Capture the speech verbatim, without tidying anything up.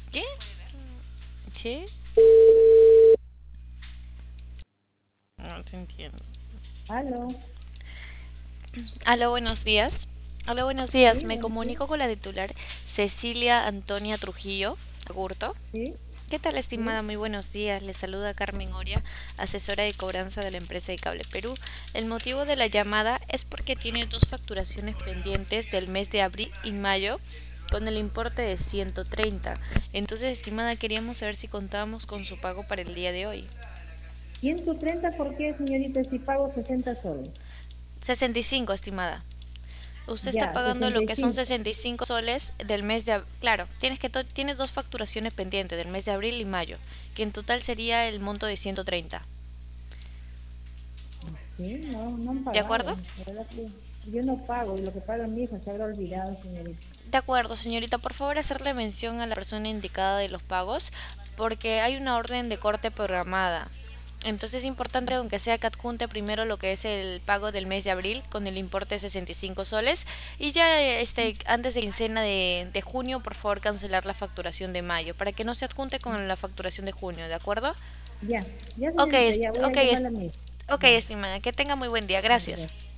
¿Qué? ¿Sí? No te entiendo. Aló, Aló, buenos días. Aló, buenos días. sí, Me buenos días. comunico con la titular Cecilia Antonia Trujillo Agurto. Sí, ¿Qué tal, estimada? sí. Muy buenos días. Le saluda Carmen Oria, asesora de cobranza de la empresa de Cable Perú. El motivo de la llamada es porque tiene dos facturaciones pendientes del mes de abril y mayo con el importe de ciento treinta. Entonces, estimada, queríamos saber si contábamos con su pago para el día de hoy. ciento treinta, ¿por qué, señorita? Si pago sesenta soles. sesenta y cinco, estimada. Usted está Ya, pagando sesenta lo y que son cinco. sesenta y cinco soles del mes de abril. Claro, tienes que to- tienes dos facturaciones pendientes del mes de abril y mayo, que en total sería el monto de ciento treinta. Sí, no, no han ¿De acuerdo? pagado. La verdad que yo no pago y lo que paga mi hija se habrá olvidado, señorita. De acuerdo, señorita, por favor hacerle mención a la persona indicada de los pagos, porque hay una orden de corte programada. Entonces es importante, aunque sea que adjunte primero lo que es el pago del mes de abril con el importe de sesenta y cinco soles y ya este antes de quincena de, de junio, por favor cancelar la facturación de mayo para que no se adjunte con la facturación de junio, ¿de acuerdo? Ya, ya, Ok, señorita, est- ya voy a ok, est- llamarla a mi hija. ok, Ya, estimada, que tenga muy buen día, ya, gracias. ya.